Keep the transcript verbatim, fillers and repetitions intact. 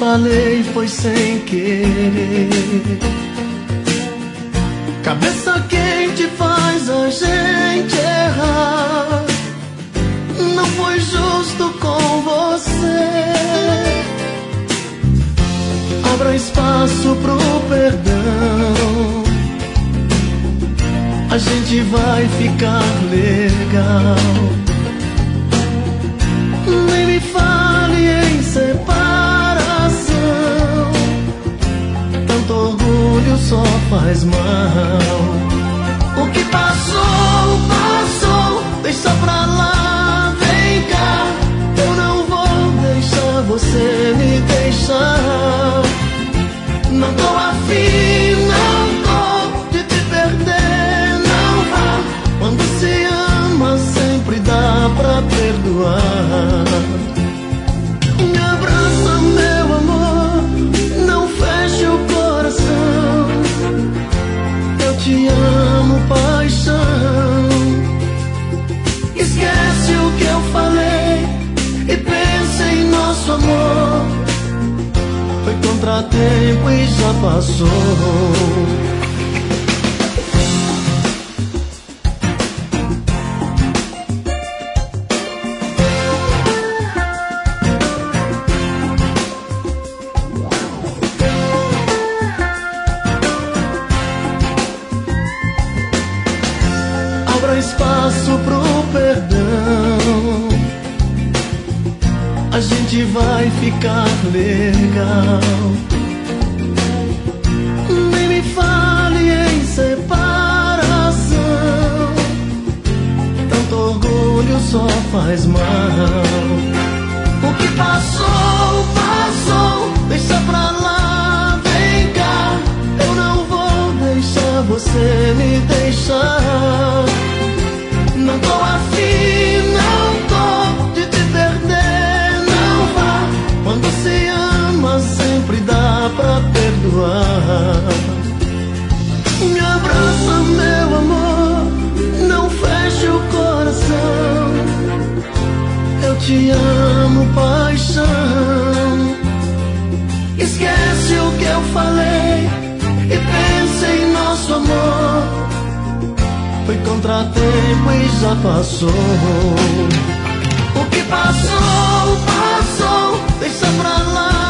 falei foi sem querer. Cabeça quente faz a gente errar. Não foi justo com você. Abra espaço pro perdão. A gente vai ficar legal. Nem me fale em separação. Tanto orgulho só faz mal. O que passou, passou. Deixa pra lá, vem cá. Eu não vou deixar você me deixar. Não tô afim, não tô de te perder, não vá. Quando se ama sempre dá pra perdoar. Me abraça, meu amor, não feche o coração. Eu te amo, paixão. Esquece o que eu falei e pensa em nosso amor. Foi contratempo e já passou. Abra espaço pro perdão. A gente vai ficar legal. Nem me fale em separação. Tanto orgulho só faz mal. O que passou, passou. Deixa pra lá, vem cá. Eu não vou deixar você me deixar. Não tô afim, não tô de te perder, não vá. Quando se ama sempre dá pra perdoar. Me abraça, meu amor, não feche o coração. Eu te amo, paixão. Esquece o que eu falei e pensa em nosso amor. Foi contratempo e já passou. O que passou, passou. Deixa pra lá,